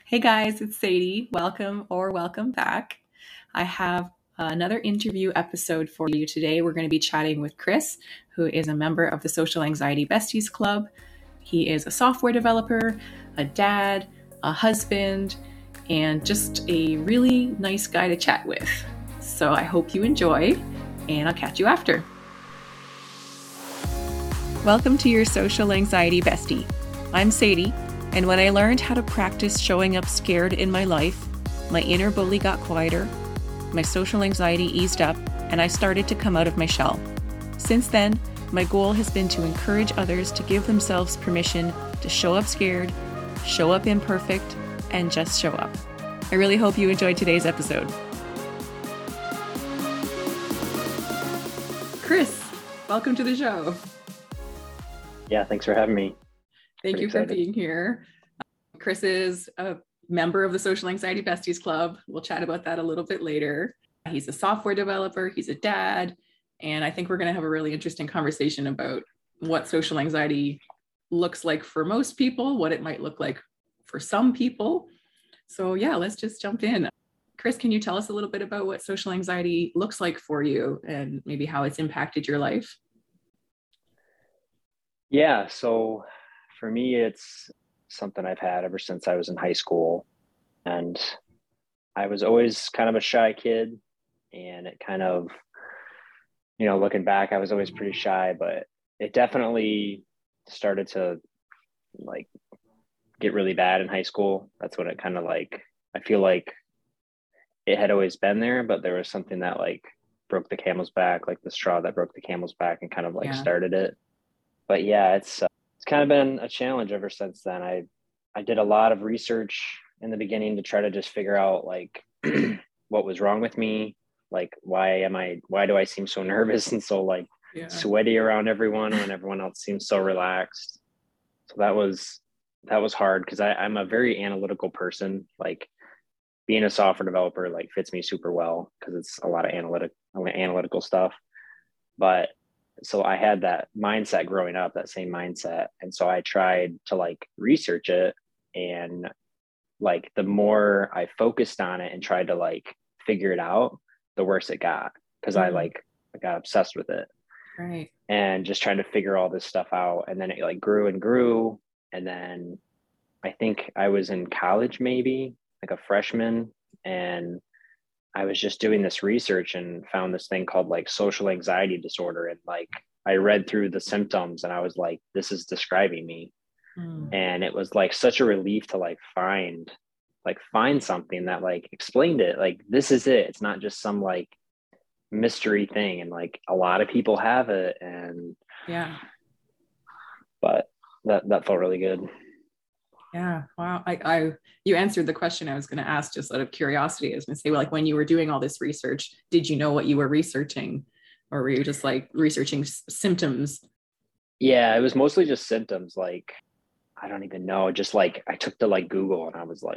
Hey guys, it's Sadie. Welcome back. I have another interview episode for you today. We're going to be chatting with Chris, who is a member of the Social Anxiety Besties Club. He is a software developer, a dad, a husband, and just a really nice guy to chat with. So I hope you enjoy, and I'll catch you after. Welcome to your Social Anxiety Bestie. I'm Sadie. And when I learned how to practice showing up scared in my life, my inner bully got quieter, my social anxiety eased up, and I started to come out of my shell. Since then, my goal has been to encourage others to give themselves permission to show up scared, show up imperfect, and just show up. I really hope you enjoyed today's episode. Chris, welcome to the show. Yeah, thanks for having me. Thank you for being here. Chris is a member of the Social Anxiety Besties Club. We'll chat about that a little bit later. He's a software developer, he's a dad, and I think we're going to have a really interesting conversation about what social anxiety looks like for most people, what it might look like for some people. So yeah, let's just jump in. Chris, can you tell us a little bit about what social anxiety looks like for you and maybe how it's impacted your life? Yeah, so for me, it's something I've had ever since I was in high school. And I was always kind of a shy kid. And it kind of, looking back, I was always pretty shy, but it definitely started to get really bad in high school. That's when it kind of I feel like it had always been there, but there was something that broke the camel's back, like the straw that broke the camel's back and kind of started it. But yeah, it's kind of been a challenge ever since then. I did a lot of research in the beginning to try to just figure out what was wrong with me. Why do I seem so nervous and so sweaty around everyone when everyone else seems so relaxed? So that was hard because I'm a very analytical person. Being a software developer fits me super well because it's a lot of analytical stuff. But so I had that mindset growing up, that same mindset. And so I tried to research it. And the more I focused on it and tried to figure it out, the worse it got. Cause I got obsessed with it. Right. And just trying to figure all this stuff out. And then it grew and grew. And then I think I was in college, maybe a freshman, and I was just doing this research and found this thing called social anxiety disorder. And I read through the symptoms and I was like, this is describing me. And it was such a relief to find something that explained it. This is it. It's not just some mystery thing. And a lot of people have it. And yeah, but that felt really good. Yeah. Wow. You answered the question I was going to ask just out of curiosity. I was going to say, when you were doing all this research, did you know what you were researching, or were you just researching symptoms? Yeah, it was mostly just symptoms. I don't even know. Just I took to Google and I was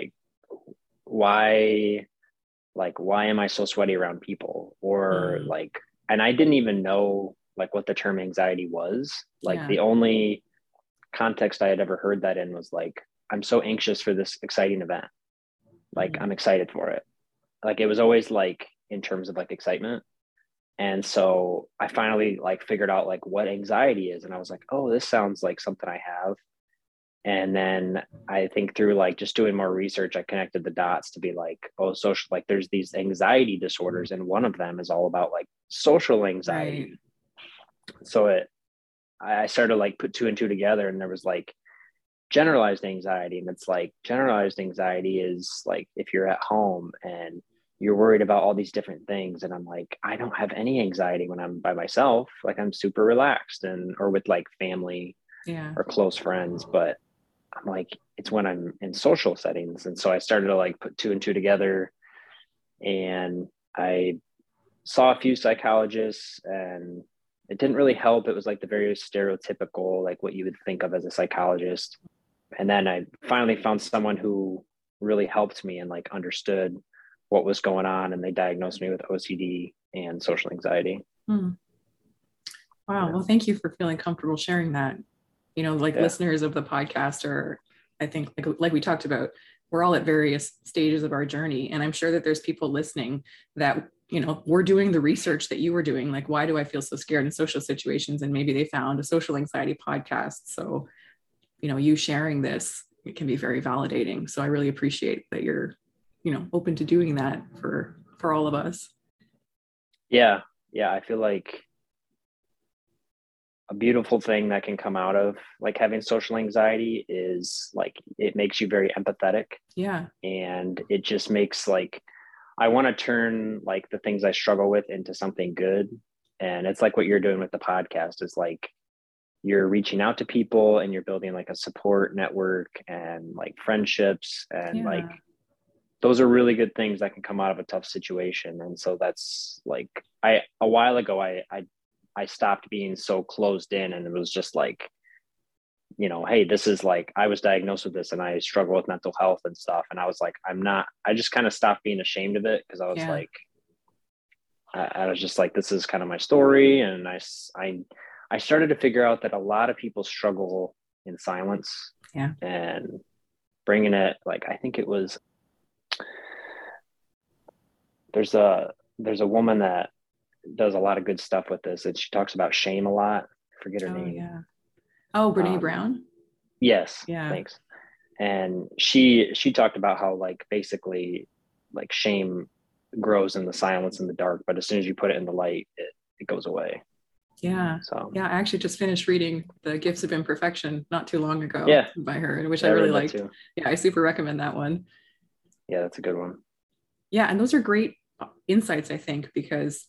why am I so sweaty around people? Or and I didn't even know what the term anxiety was. The only context I had ever heard that in was I'm so anxious for this exciting event. I'm excited for it. It was always in terms of excitement. And so I finally figured out what anxiety is. And I was oh, this sounds like something I have. And then I think through just doing more research, I connected the dots to be oh, social, there's these anxiety disorders. And one of them is all about social anxiety. Right. So I started to put two and two together, and there was generalized anxiety. And it's generalized anxiety is if you're at home and you're worried about all these different things. And I'm I don't have any anxiety when I'm by myself. I'm super relaxed or with family or close friends. But I'm it's when I'm in social settings. And so I started to put two and two together, and I saw a few psychologists, and it didn't really help. It was the very stereotypical, what you would think of as a psychologist. And then I finally found someone who really helped me and understood what was going on. And they diagnosed me with OCD and social anxiety. Wow. Yeah. Well, thank you for feeling comfortable sharing that. Listeners of the podcast are, I think, like we talked about, we're all at various stages of our journey. And I'm sure that there's people listening that, you know, we're doing the research that you were doing. Like, why do I feel so scared in social situations? And maybe they found a social anxiety podcast. So, you know, you sharing this, it can be very validating. So I really appreciate that you're, you know, open to doing that for all of us. Yeah. Yeah. I feel like a beautiful thing that can come out of like having social anxiety is like, it makes you very empathetic. Yeah. And it just makes like, I want to turn like the things I struggle with into something good. And it's like what you're doing with the podcast is like, you're reaching out to people and you're building like a support network and like friendships and like, those are really good things that can come out of a tough situation. And so that's like, a while ago, I stopped being so closed in, and it was just like, you know, hey, this is like, I was diagnosed with this and I struggle with mental health and stuff. And I was like, I just kind of stopped being ashamed of it. Cause I was like, I was just like, this is kind of my story. And I started to figure out that a lot of people struggle in silence. Yeah. And bringing it, like, I think it was, there's a woman that does a lot of good stuff with this, and she talks about shame a lot. I forget her name. Yeah. Oh, Brene Brown. Yes. Yeah. Thanks. And she talked about how like basically like shame grows in the silence and the dark, but as soon as you put it in the light, it goes away. Yeah. So yeah, I actually just finished reading The Gifts of Imperfection not too long ago. Yeah. By her, which I really liked. Too. Yeah, I super recommend that one. Yeah, that's a good one. Yeah, and those are great insights, I think, because,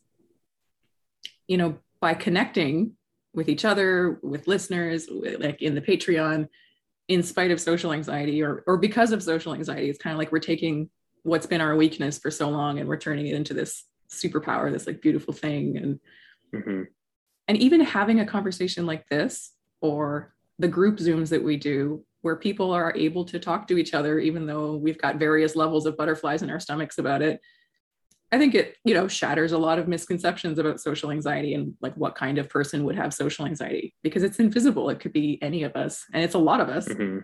you know, by connecting with each other, with listeners, like in the Patreon, in spite of social anxiety or because of social anxiety, it's kind of like we're taking what's been our weakness for so long and we're turning it into this superpower, this like beautiful thing. And and even having a conversation like this, or the group Zooms that we do, where people are able to talk to each other, even though we've got various levels of butterflies in our stomachs about it, I think it, you know, shatters a lot of misconceptions about social anxiety and like what kind of person would have social anxiety, because it's invisible. It could be any of us, and it's a lot of us.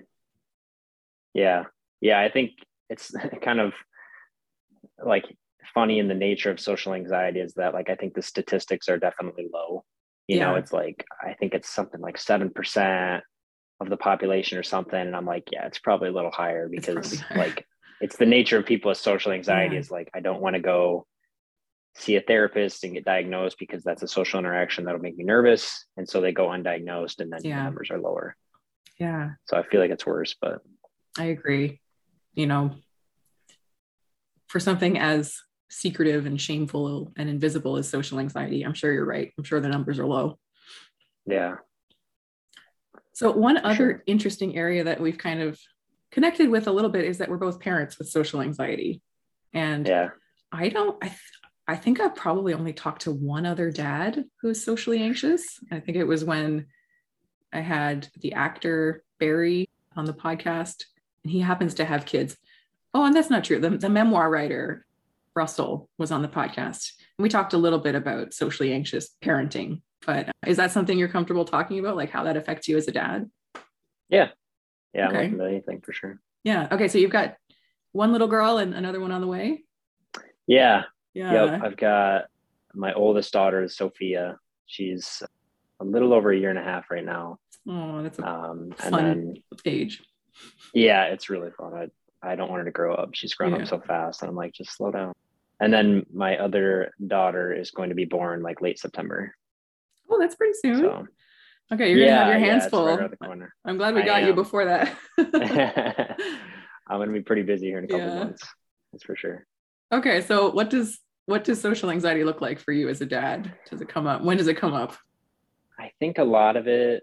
Yeah. Yeah. I think it's kind of like funny in the nature of social anxiety is that like, I think the statistics are definitely low. You know, it's like, I think it's something like 7% of the population or something. And I'm like, yeah, it's probably a little higher because like, it's the nature of people with social anxiety is like, I don't want to go see a therapist and get diagnosed because that's a social interaction that'll make me nervous. And so they go undiagnosed and then the numbers are lower. Yeah. So I feel like it's worse, but I agree. You know, for something as secretive and shameful and invisible as social anxiety, I'm sure you're right. I'm sure the numbers are low. Yeah. So one other interesting area that we've kind of connected with a little bit is that we're both parents with social anxiety. And I think I've probably only talked to one other dad who's socially anxious. I think it was when I had the actor Barry on the podcast, and he happens to have kids. Oh, and that's not true. The memoir writer Russell was on the podcast, and we talked a little bit about socially anxious parenting. But is that something you're comfortable talking about, like how that affects you as a dad? Yeah. Yeah, okay. I'm open to anything for sure. Yeah. Okay. So you've got one little girl and another one on the way? Yeah. Yep. I've got my oldest daughter is Sophia. She's a little over a year and a half right now. Oh, that's a fun age. Yeah, it's really fun. I don't want her to grow up. She's grown up so fast. And I'm like, just slow down. And then my other daughter is going to be born like late September. Oh, that's pretty soon. So, okay, you're gonna have your hands full. Right around the corner. I'm glad we got you before that. I'm gonna be pretty busy here in a couple months. That's for sure. Okay, so what does social anxiety look like for you as a dad? Does it come up? When does it come up? I think a lot of it,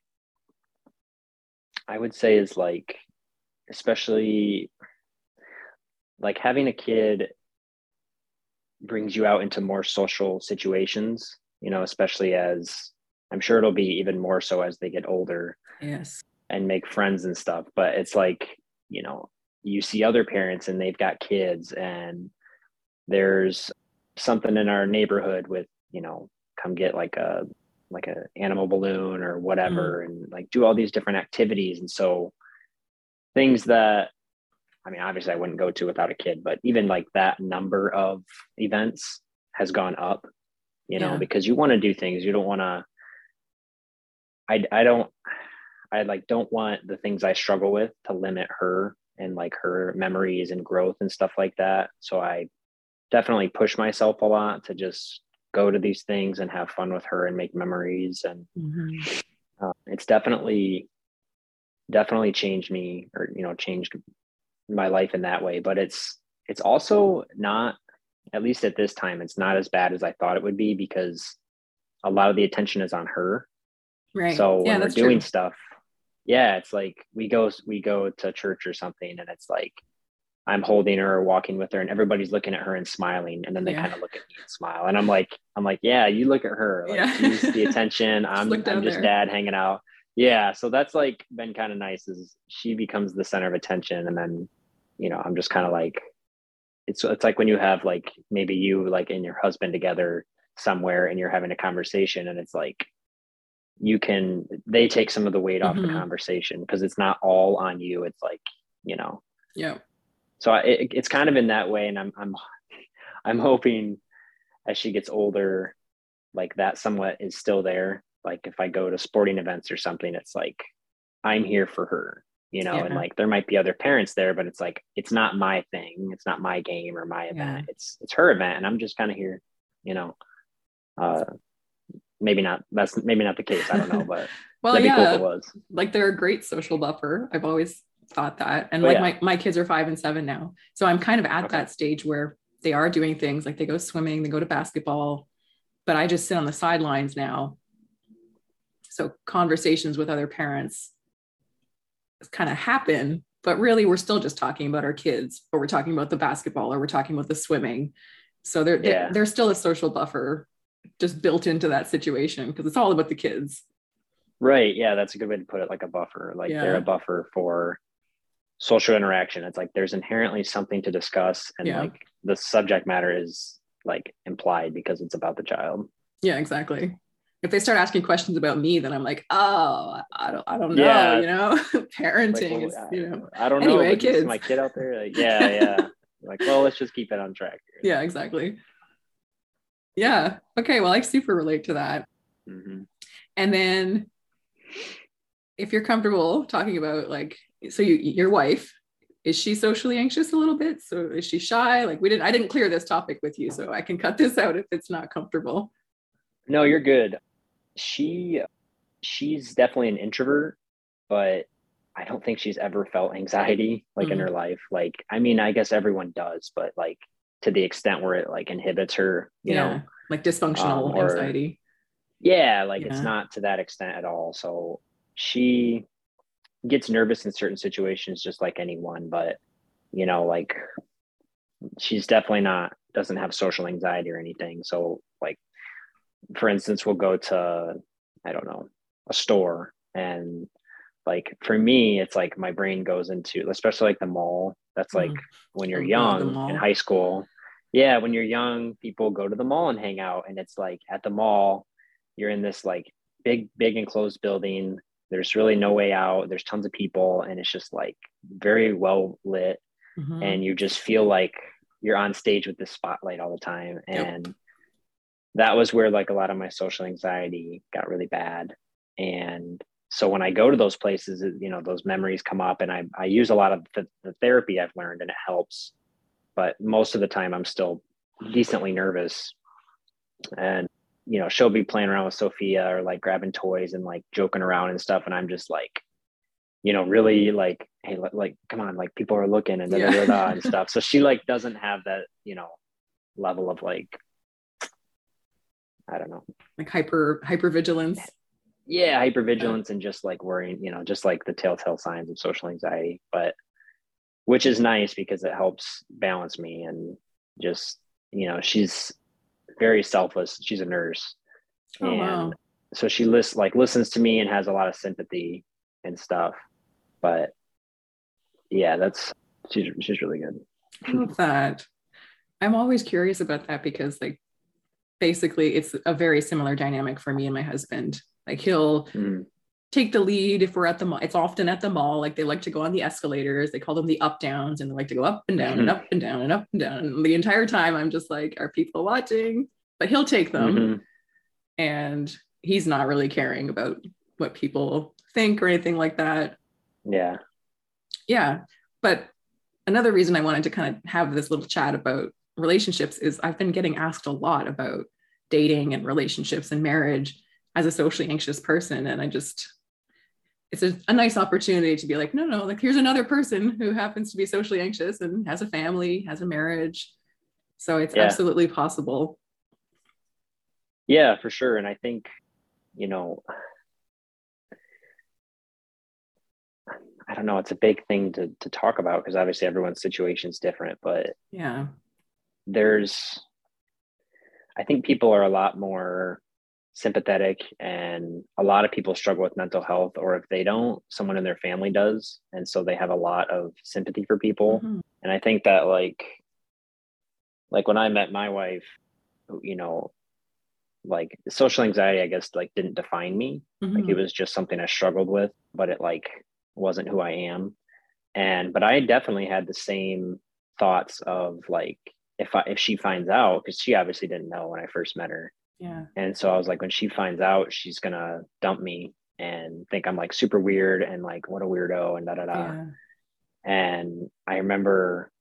I would say, is like, especially like having a kid brings you out into more social situations, you know, especially as I'm sure it'll be even more so as they get older. Yes. And make friends and stuff. But it's like, you know, you see other parents and they've got kids, and there's something in our neighborhood with, you know, come get like a animal balloon or whatever, and like do all these different activities. And so things that I mean, obviously I wouldn't go to without a kid, but even like that number of events has gone up, you know, because you want to do things. You don't want to, I like don't want the things I struggle with to limit her and like her memories and growth and stuff like that. So I definitely push myself a lot to just go to these things and have fun with her and make memories. And it's definitely changed me, or, you know, changed my life in that way. But it's also not, at least at this time, it's not as bad as I thought it would be, because a lot of the attention is on her. Right. So when we're doing stuff, it's like we go to church or something, and it's like I'm holding her or walking with her, and everybody's looking at her and smiling, and then they kind of look at me and smile, and I'm like, yeah, you look at her, like she's the attention. I'm just dad hanging out. Yeah, so that's like been kind of nice, is she becomes the center of attention, and then, you know, I'm just kind of like, it's like when you have like maybe you like and your husband together somewhere and you're having a conversation, and it's like they take some of the weight off the conversation, because it's not all on you. It's like, you know, so it's kind of in that way. And I'm hoping as she gets older, like that somewhat is still there. Like if I go to sporting events or something, it's like, I'm here for her, you know, and like there might be other parents there, but it's like, it's not my thing. It's not my game or my event. It's her event. And I'm just kind of here, you know. Maybe not. That's maybe not the case. I don't know, but well, that'd be cool if it was. Like they're a great social buffer. I've always thought that. And my kids are 5 and 7 now. So I'm kind of at that stage where they are doing things like they go swimming, they go to basketball, but I just sit on the sidelines now. So conversations with other parents kind of happen, but really we're still just talking about our kids, or we're talking about the basketball, or we're talking about the swimming. So they're still a social buffer just built into that situation, because it's all about the kids. Right. Yeah. That's a good way to put it. Like a buffer, like they're a buffer for social interaction. It's like, there's inherently something to discuss, and like the subject matter is like implied because it's about the child. Yeah, exactly. If they start asking questions about me, then I'm like, oh, I don't know, you know, parenting is, you know, I don't know, but kids. My kid out there. Like, like, well, let's just keep it on track here. Yeah, exactly. Yeah. Okay. Well, I super relate to that. And then if you're comfortable talking about like, so your wife, is she socially anxious a little bit? So is she shy? Like I didn't clear this topic with you, so I can cut this out if it's not comfortable. No, you're good. She's definitely an introvert, but I don't think she's ever felt anxiety like in her life. Like, I mean, I guess everyone does, but like to the extent where it like inhibits her, you know, like dysfunctional anxiety. It's not to that extent at all. So she gets nervous in certain situations just like anyone, but you know, like she's definitely doesn't have social anxiety or anything. So like, for instance, we'll go to, I don't know, a store, and like for me, it's like my brain goes into, especially like the mall. That's like when you're young in high school. Yeah, when you're young, people go to the mall and hang out, and it's like at the mall, you're in this like big enclosed building. There's really no way out. There's tons of people, and it's just like very well lit, and you just feel like you're on stage with this spotlight all the time. And that was where like a lot of my social anxiety got really bad. And so when I go to those places, you know, those memories come up, and I use a lot of the therapy I've learned, and it helps. But most of the time I'm still decently nervous. And, you know, she'll be playing around with Sophia or like grabbing toys and like joking around and stuff. And I'm just like, you know, really like, hey, like, come on, like people are looking and and stuff. So she like doesn't have that, you know, level of like, I don't know, like hyper vigilance. Yeah, hypervigilance and just like worrying, you know, just like the telltale signs of social anxiety, but which is nice because it helps balance me. And just, you know, she's very selfless. She's a nurse. And so she listens to me and has a lot of sympathy and stuff. But yeah, she's really good. I love that. I'm always curious about that because like basically it's a very similar dynamic for me and my husband. Like he'll take the lead if we're at the mall. It's often at the mall. Like they like to go on the escalators. They call them the up downs, and they like to go up and down and up and down and up and down. And the entire time I'm just like, are people watching? But he'll take them. And he's not really caring about what people think or anything like that. Yeah. Yeah. But another reason I wanted to kind of have this little chat about relationships is I've been getting asked a lot about dating and relationships and marriage as a socially anxious person. And it's a nice opportunity to be like, no, like here's another person who happens to be socially anxious and has a family, has a marriage. So it's absolutely possible. Yeah, for sure. And I think, you know, I don't know, it's a big thing to talk about because obviously everyone's situation is different, but yeah, I think people are a lot more sympathetic, and a lot of people struggle with mental health, or if they don't, someone in their family does. And so they have a lot of sympathy for people. And I think that like when I met my wife, you know, like social anxiety, I guess, like didn't define me. Like it was just something I struggled with, but it like wasn't who I am. But I definitely had the same thoughts of like, if she finds out, because she obviously didn't know when I first met her. Yeah. And so I was like, when she finds out, she's gonna dump me and think I'm like super weird and like what a weirdo and da da da. Yeah. And I remember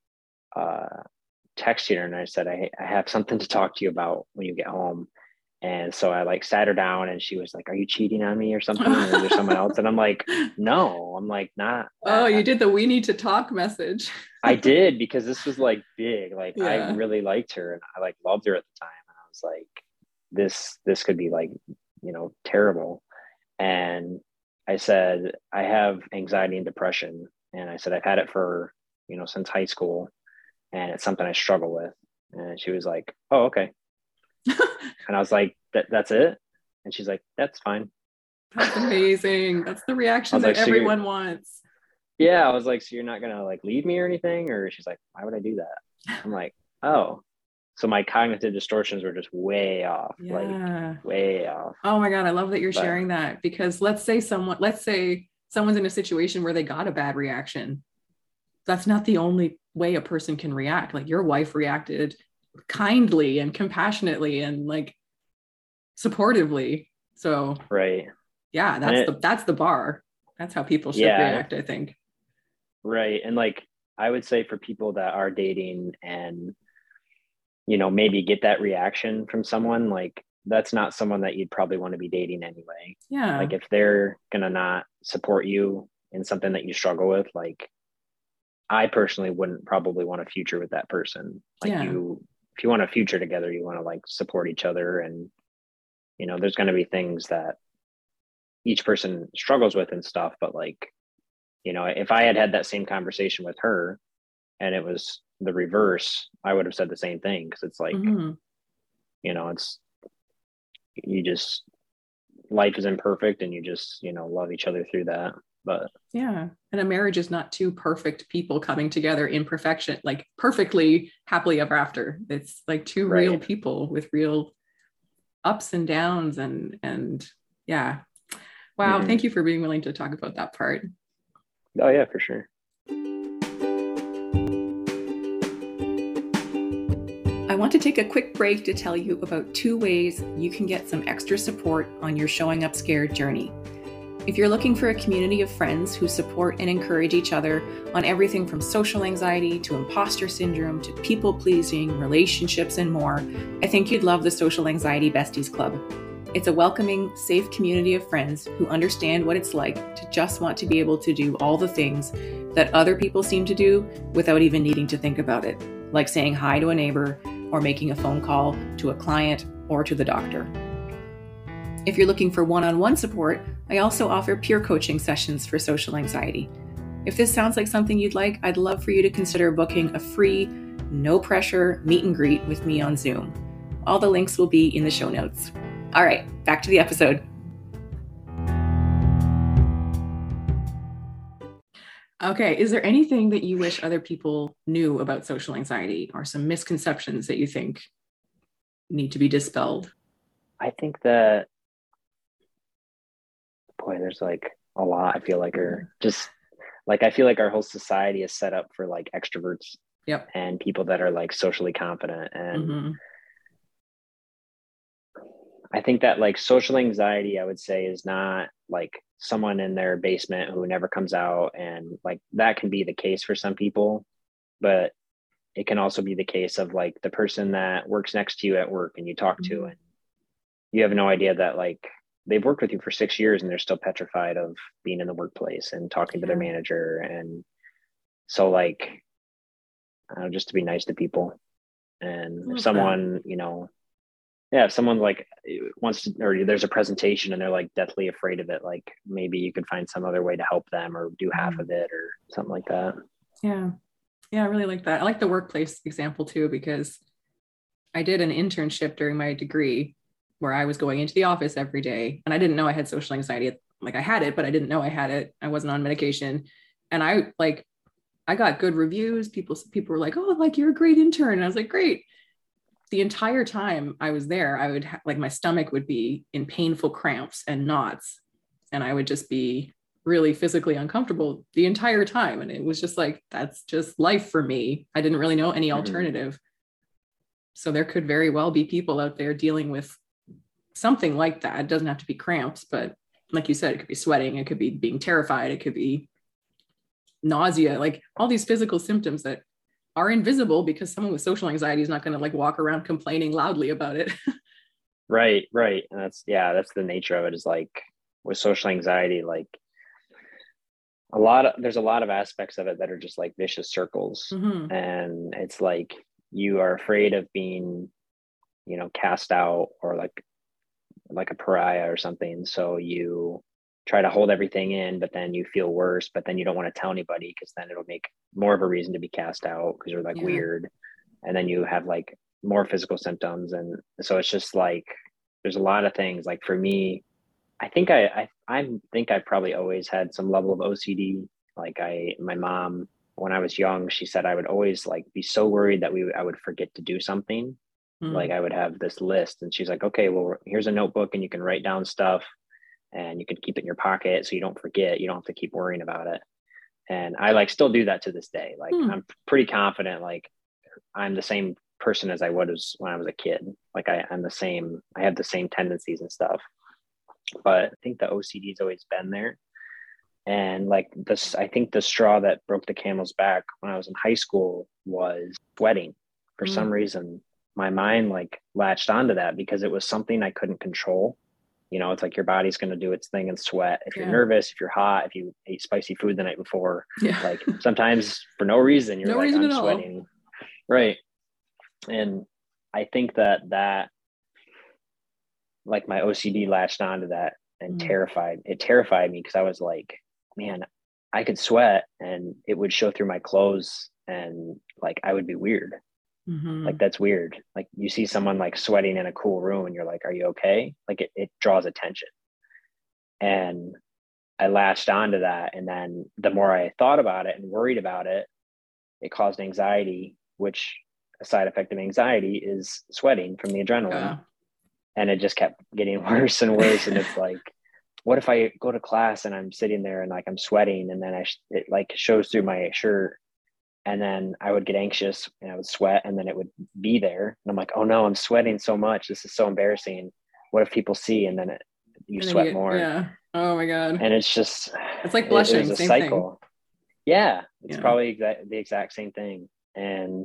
texting her and I said, I have something to talk to you about when you get home. And so I like sat her down and she was like, are you cheating on me or something? Or is there someone else? And I'm like, no, I'm like, not. Oh, you did the we need to talk message. I did, because this was like big. Like I really liked her and I like loved her at the time. And I was like, this could be like, you know, terrible. And I said, I have anxiety and depression. And I said, I've had it for, you know, since high school. And it's something I struggle with. And she was like, oh, okay. And I was like, that's it? And she's like, that's fine. That's amazing. That's the reaction that everyone wants. Yeah. I was like, so you're not going to like leave me or anything? Or she's like, why would I do that? I'm like, oh. So my cognitive distortions were just way off, like way off. Oh my God. I love that you're sharing that, because let's say someone's in a situation where they got a bad reaction. That's not the only way a person can react. Like your wife reacted kindly and compassionately and like supportively. So yeah, that's the bar. That's how people should react, I think. Right. And like I would say for people that are dating and, you know, maybe get that reaction from someone, like that's not someone that you'd probably want to be dating anyway. Yeah. Like if they're gonna not support you in something that you struggle with, like I personally wouldn't probably want a future with that person. Like if you want a future together, you want to like support each other. And, you know, there's going to be things that each person struggles with and stuff. But like, you know, if I had that same conversation with her and it was the reverse, I would have said the same thing. Cause it's like, you know, life is imperfect and you just, you know, love each other through that. But yeah. And a marriage is not two perfect people coming together in perfection, like perfectly happily ever after. It's like two real people with real ups and downs and yeah. Wow. Thank you for being willing to talk about that part. Oh yeah, for sure. I want to take a quick break to tell you about 2 ways you can get some extra support on your Showing Up Scared journey. If you're looking for a community of friends who support and encourage each other on everything from social anxiety to imposter syndrome to people pleasing, relationships, and more, I think you'd love the Social Anxiety Besties Club. It's a welcoming, safe community of friends who understand what it's like to just want to be able to do all the things that other people seem to do without even needing to think about it, like saying hi to a neighbor or making a phone call to a client or to the doctor. If you're looking for one-on-one support, I also offer peer coaching sessions for social anxiety. If this sounds like something you'd like, I'd love for you to consider booking a free, no-pressure meet and greet with me on Zoom. All the links will be in the show notes. All right, back to the episode. Okay, is there anything that you wish other people knew about social anxiety or some misconceptions that you think need to be dispelled? I think that boy, there's like a lot, I feel like, are just like, I feel like our whole society is set up for like extroverts. Yep. And people that are like socially confident. And I think that like social anxiety, I would say, is not like someone in their basement who never comes out. And like that can be the case for some people, but it can also be the case of like the person that works next to you at work and you talk to, and you have no idea that like they've worked with you for 6 years and they're still petrified of being in the workplace and talking to their manager. And so like, just to be nice to people. And if someone, if someone like wants to, or there's a presentation and they're like deathly afraid of it, like maybe you could find some other way to help them or do half of it or something like that. Yeah. Yeah, I really like that. I like the workplace example too, because I did an internship during my degree where I was going into the office every day, and I didn't know I had social anxiety. Like I had it, but I didn't know I had it. I wasn't on medication. And I got good reviews. People were like, "Oh, like you're a great intern." And I was like, "Great." The entire time I was there, I would like my stomach would be in painful cramps and knots, and I would just be really physically uncomfortable the entire time. And it was just like, that's just life for me. I didn't really know any alternative. So there could very well be people out there dealing with something like that. It doesn't have to be cramps, but like you said, it could be sweating, it could be being terrified, it could be nausea, like all these physical symptoms that are invisible because someone with social anxiety is not going to like walk around complaining loudly about it. Right. And that's the nature of it, is like with social anxiety, like there's a lot of aspects of it that are just like vicious circles. And it's like you are afraid of being, cast out or like a pariah or something. So you try to hold everything in, but then you feel worse, but then you don't want to tell anybody because then it'll make more of a reason to be cast out because you're like weird. And then you have like more physical symptoms. And so it's just like, there's a lot of things. Like for me, I think I probably always had some level of OCD. Like my mom, when I was young, she said I would always like be so worried that I would forget to do something. Like I would have this list and she's like, okay, well, here's a notebook and you can write down stuff and you can keep it in your pocket so you don't forget. You don't have to keep worrying about it. And I like still do that to this day. Like I'm pretty confident, like I'm the same person as I was when I was a kid. Like I'm the same, I have the same tendencies and stuff. But I think the OCD has always been there. And like this, I think the straw that broke the camel's back when I was in high school was sweating. For some reason, my mind like latched onto that because it was something I couldn't control. It's like your body's going to do its thing and sweat. If you're nervous, if you're hot, if you ate spicy food the night before, like sometimes for no reason, you're like, I'm sweating. Right. And I think that like my OCD latched onto that and terrified me because I was like, man, I could sweat and it would show through my clothes and like I would be weird. Like that's weird. Like you see someone like sweating in a cool room and you're like, are you okay? Like it draws attention. And I latched onto that. And then the more I thought about it and worried about it, it caused anxiety, which a side effect of anxiety is sweating from the adrenaline. And it just kept getting worse and worse. And it's like, what if I go to class and I'm sitting there and like I'm sweating and then it like shows through my shirt, and then I would get anxious and I would sweat and then it would be there. And I'm like, oh no, I'm sweating so much. This is so embarrassing. What if people see? And then you sweat more. Yeah. Oh my God. And it's just, it's like blushing. It was a same cycle. Thing. Yeah. It's probably the exact same thing. And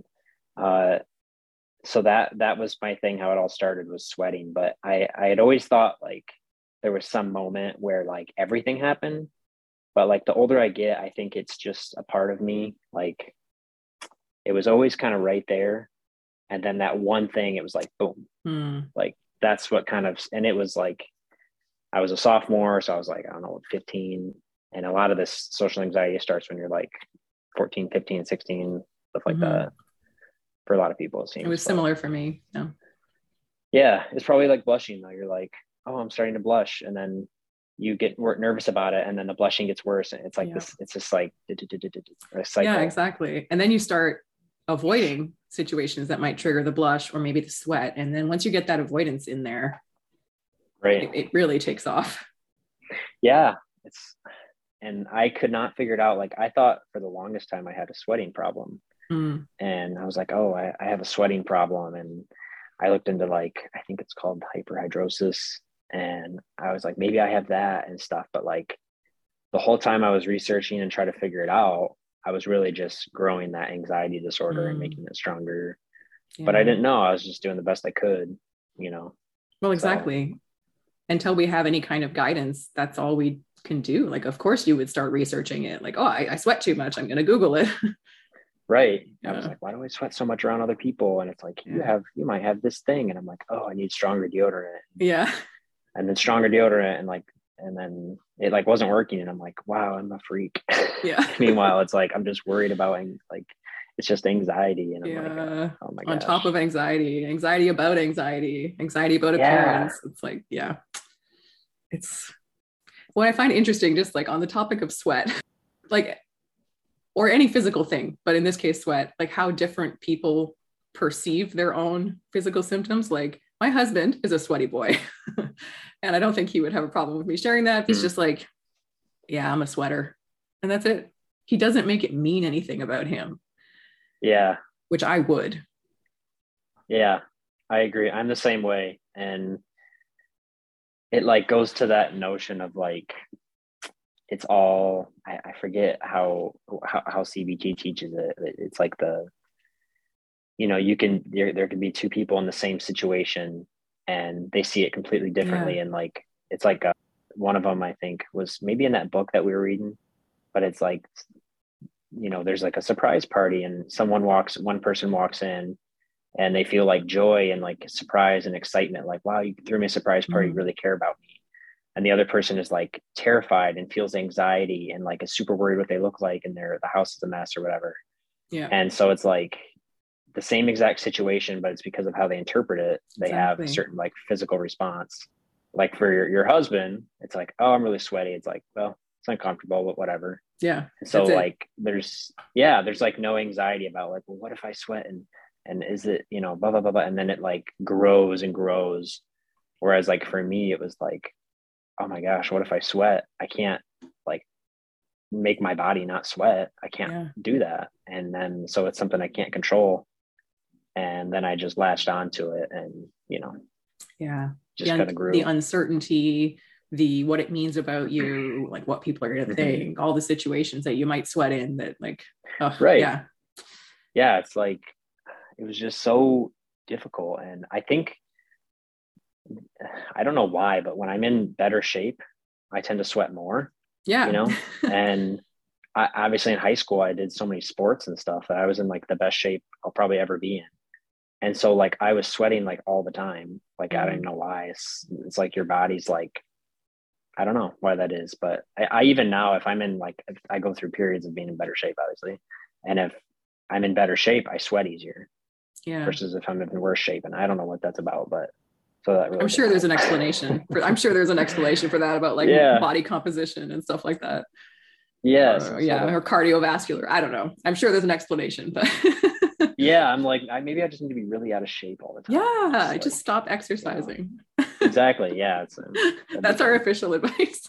so that was my thing. How it all started was sweating. But I had always thought like there was some moment where like everything happened. But like the older I get, I think it's just a part of me. Like it was always kind of right there. And then that one thing, it was like, boom, like that's what kind of, and it was like, I was a sophomore. So I was like, I don't know, 15. And a lot of this social anxiety starts when you're like 14, 15, 16, stuff like that. For a lot of people, it seems. It was similar for me. Yeah. It's probably like blushing though. You're like, oh, I'm starting to blush. And then you get nervous about it. And then the blushing gets worse. And it's like this, it's just like a cycle. Yeah, exactly. And then you start avoiding situations that might trigger the blush or maybe the sweat. And then once you get that avoidance in there, right, it really takes off. Yeah, it's, and I could not figure it out. Like I thought for the longest time I had a sweating problem. Mm. And I was like, oh, I have a sweating problem. And I looked into like, I think it's called hyperhidrosis. And I was like, maybe I have that and stuff. But like the whole time I was researching and trying to figure it out, I was really just growing that anxiety disorder and Mm. making it stronger. But I Yeah. didn't know. I was just doing the best I could, you know. Well, So exactly. Until we have any kind of guidance, that's all we can do. Like, of course, you would start researching it. Like, oh, I sweat too much. I'm going to Google it. right. I was Yeah. like, why do I sweat so much around other people? And it's like, Yeah. you might have this thing. And I'm like, oh, I need stronger deodorant. Yeah. And then stronger deodorant and like, and then it like wasn't working. And I'm like, wow, I'm a freak. Yeah. Meanwhile, it's like, I'm just worried about like, it's just anxiety. And I'm like, Yeah. oh my On top gosh. of anxiety, anxiety about Yeah. appearance. It's like, yeah, it's what I find interesting, just like on the topic of sweat, like, or any physical thing, but in this case, sweat, like how different people perceive their own physical symptoms. Like, my husband is a sweaty boy, and I don't think he would have a problem with me sharing that. He's just like, yeah, I'm a sweater. And that's it. He doesn't make it mean anything about him. Yeah. Which I would. Yeah. I agree. I'm the same way. And it like goes to that notion of like, it's all, I forget how CBT teaches it. It's like there can be two people in the same situation and they see it completely differently. Yeah. And like, it's like one of them, I think was maybe in that book that we were reading, but it's like, there's like a surprise party and one person walks in and they feel like joy and like surprise and excitement. Like, wow, you threw me a surprise party. You Mm. really care about me. And the other person is like terrified and feels anxiety and like is super worried what they look like and the house is a mess or whatever. Yeah. And so it's like the same exact situation, but it's because of how they interpret it. They have a Exactly. certain like physical response. Like for your husband, it's like, oh, I'm really sweaty. It's like, well, it's uncomfortable, but whatever. Yeah. And so That's it. like there's like no anxiety about like, well, what if I sweat and is it, blah blah blah blah. And then it like grows and grows. Whereas like for me, it was like, oh my gosh, what if I sweat? I can't like make my body not sweat. I can't Yeah. do that. And then so it's something I can't control. And then I just latched onto it and, Yeah. just kind of The grew. uncertainty, what it means about you, like what people are going to think, all the situations that you might sweat in that, like, oh, Right. yeah. Yeah. It's like, it was just so difficult. And I think, I don't know why, but when I'm in better shape, I tend to sweat more, Yeah. and obviously in high school, I did so many sports and stuff that I was in like the best shape I'll probably ever be in. And so like I was sweating like all the time. Like I don't even know why. It's like your body's like, I don't know why that is, but I even now, if I go through periods of being in better shape, obviously, and if I'm in better shape, I sweat easier Yeah. versus if I'm in worse shape. And I don't know what that's about, but so that really I'm sure there's an explanation for that about like body composition and stuff like that. Yes. Or cardiovascular. I don't know. I'm sure there's an explanation, but yeah, I'm like, maybe I just need to be really out of shape all the time. Yeah, just stop exercising. Exactly. Yeah. That's our official advice.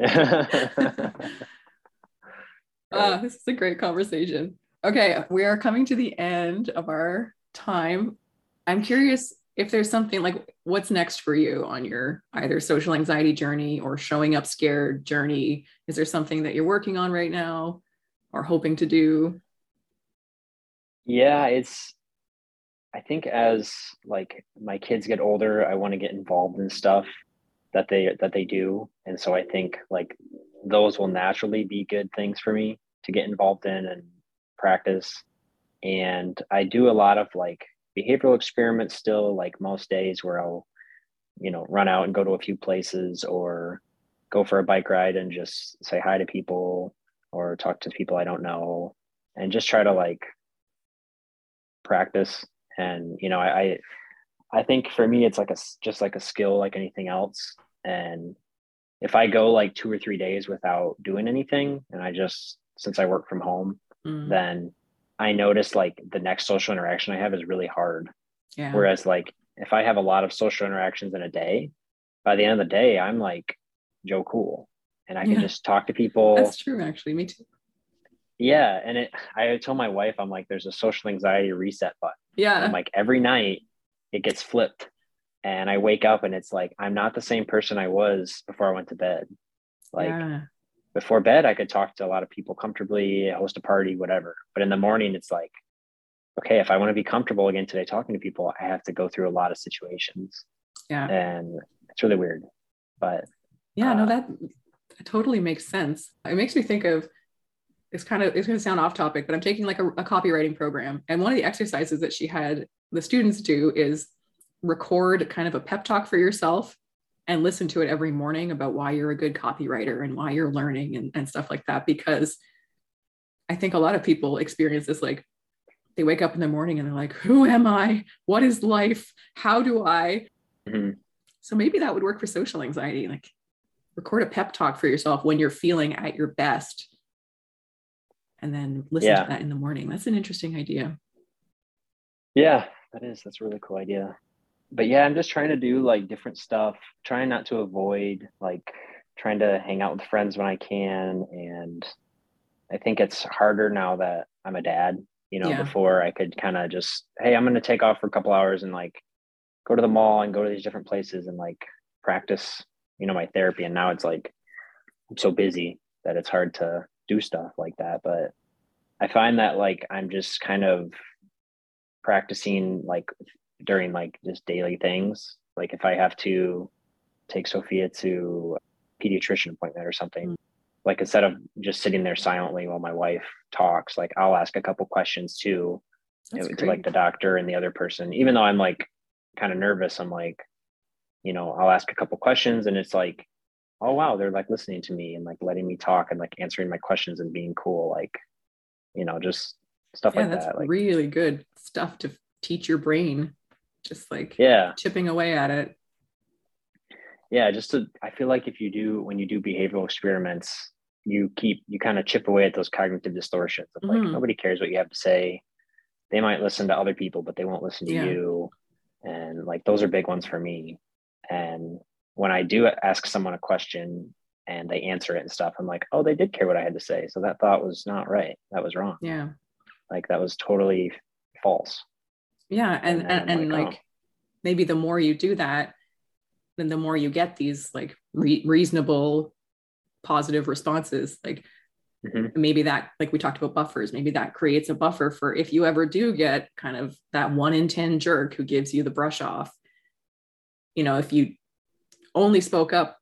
This is a great conversation. Okay, we are coming to the end of our time. I'm curious if there's something like, what's next for you on your either social anxiety journey or showing up scared journey? Is there something that you're working on right now or hoping to do? Yeah, I think as like my kids get older, I want to get involved in stuff that they do. And so I think like those will naturally be good things for me to get involved in and practice. And I do a lot of like behavioral experiments still, like most days, where I'll, run out and go to a few places or go for a bike ride and just say hi to people or talk to people I don't know and just try to like practice. And, I think for me, it's like just like a skill, like anything else. And if I go like 2 or 3 days without doing anything, and since I work from home, then I notice like the next social interaction I have is really hard. Yeah. Whereas like if I have a lot of social interactions in a day, by the end of the day, I'm like Joe Cool. and I can just talk to people. That's true, actually. Me too. Yeah. And I told my wife, I'm like, there's a social anxiety reset button. Yeah. And I'm like, every night it gets flipped and I wake up and it's like, I'm not the same person I was before I went to bed. Like before bed, I could talk to a lot of people comfortably, host a party, whatever. But in the morning, it's like, okay, if I want to be comfortable again today talking to people, I have to go through a lot of situations. Yeah. And it's really weird. But yeah, no, that totally makes sense. It makes me think of, it's going to sound off topic, but I'm taking like a copywriting program. And one of the exercises that she had the students do is record kind of a pep talk for yourself and listen to it every morning about why you're a good copywriter and why you're learning and stuff like that. Because I think a lot of people experience this, like they wake up in the morning and they're like, who am I? What is life? How do I? Mm-hmm. So maybe that would work for social anxiety. Like record a pep talk for yourself when you're feeling at your best. And then listen to that in the morning. That's an interesting idea. Yeah, that is. That's a really cool idea. But yeah, I'm just trying to do like different stuff, trying not to avoid, like trying to hang out with friends when I can. And I think it's harder now that I'm a dad. You know, before I could kind of just, hey, I'm going to take off for a couple hours and like go to the mall and go to these different places and like practice, you know, my therapy. And now it's like, I'm so busy that it's hard to do stuff like that. But I find that like I'm just kind of practicing like during like just daily things. Like if I have to take Sophia to a pediatrician appointment or something, like instead of just sitting there silently while my wife talks, like I'll ask a couple questions too, to like the doctor and the other person. Even though I'm like kind of nervous, I'm like, you know, I'll ask a couple questions and it's like, oh wow, they're like listening to me and like letting me talk and like answering my questions and being cool, like, you know, just stuff like that. Like really good stuff to teach your brain, just like chipping away at it. Yeah, I feel like when you do behavioral experiments, you kind of chip away at those cognitive distortions of like, nobody cares what you have to say. They might listen to other people, but they won't listen to you. And like, those are big ones for me. And when I do ask someone a question and they answer it and stuff, I'm like, oh, they did care what I had to say. So that thought was not right. That was wrong. Yeah. Like that was totally false. Yeah. And like maybe the more you do that, then the more you get these like reasonable, positive responses. Like maybe that, like we talked about buffers, maybe that creates a buffer for if you ever do get kind of that 1 in 10 jerk who gives you the brush off. You know, if you only spoke up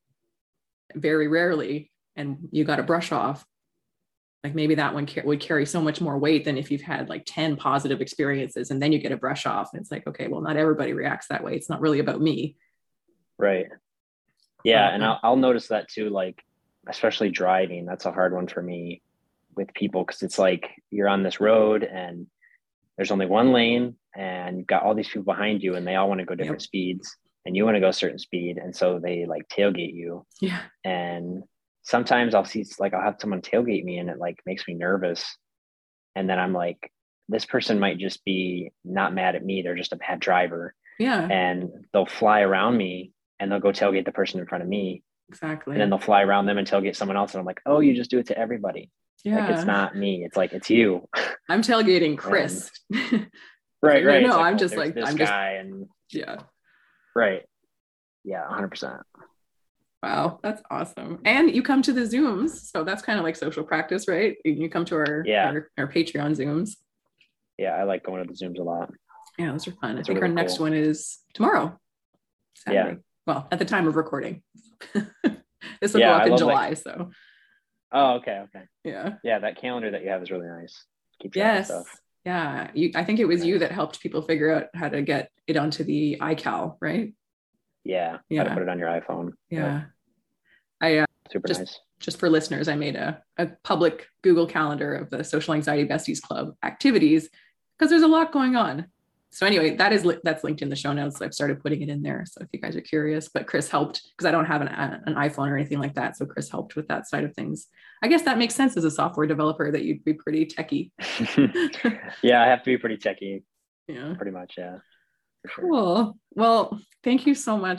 very rarely and you got a brush off, like maybe that one would carry so much more weight than if you've had like 10 positive experiences and then you get a brush off. And it's like, okay, well, not everybody reacts that way. It's not really about me. Right. Yeah. And I'll notice that too, like, especially driving, that's a hard one for me with people. Cause it's like, you're on this road and there's only one lane and you've got all these people behind you and they all want to go different speeds and you want to go a certain speed. And so they like tailgate you. Yeah. And sometimes I'll have someone tailgate me and it like makes me nervous. And then I'm like, this person might just be not mad at me. They're just a bad driver. Yeah. And they'll fly around me and they'll go tailgate the person in front of me. Exactly. And then they'll fly around them and tailgate someone else. And I'm like, oh, you just do it to everybody. Yeah. Like, it's not me. It's like, it's you. I'm tailgating Chris. Right. No, like, I'm just like, this guy and yeah. Right. Yeah. 100%. Wow. That's awesome. And you come to the Zooms. So that's kind of like social practice, right? You come to our Patreon Zooms. Yeah. I like going to the Zooms a lot. Yeah. Those are fun. I think our next one is tomorrow. Saturday. Yeah. Well, at the time of recording. This will go up in July. So. Oh, okay. Yeah. Yeah. That calendar that you have is really nice. Keep track of stuff. Yeah. I think it was you that helped people figure out how to get it onto the iCal, right? Yeah. How to put it on your iPhone. Yeah. I super nice. Just for listeners, I made a public Google Calendar of the Social Anxiety Besties Club activities because there's a lot going on. So anyway, that's linked in the show notes. I've started putting it in there. So if you guys are curious, but Chris helped because I don't have an iPhone or anything like that. So Chris helped with that side of things. I guess that makes sense as a software developer that you'd be pretty techie. Yeah, I have to be pretty techie. Yeah. Pretty much. Yeah. For sure. Cool. Well, thank you so much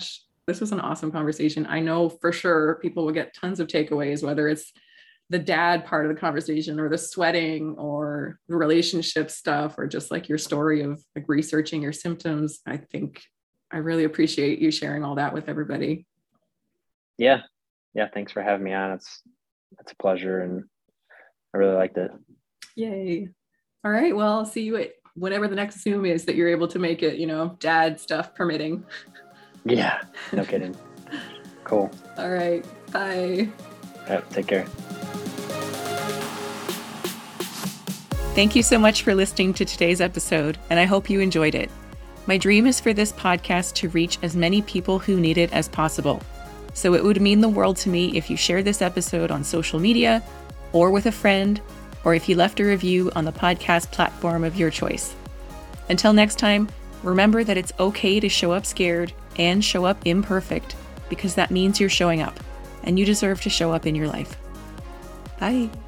This was an awesome conversation. I know for sure people will get tons of takeaways, whether it's the dad part of the conversation or the sweating or the relationship stuff, or just like your story of like researching your symptoms. I think I really appreciate you sharing all that with everybody. Yeah. Thanks for having me on. It's a pleasure, and I really liked it. Yay. All right. Well, I'll see you at whatever the next Zoom is that you're able to make it, dad stuff permitting. Yeah, no kidding. Cool. All right. Bye. All right, take care. Thank you so much for listening to today's episode, and I hope you enjoyed it. My dream is for this podcast to reach as many people who need it as possible. So it would mean the world to me if you share this episode on social media or with a friend, or if you left a review on the podcast platform of your choice. Until next time, remember that it's okay to show up scared and show up imperfect, because that means you're showing up, and you deserve to show up in your life. Bye.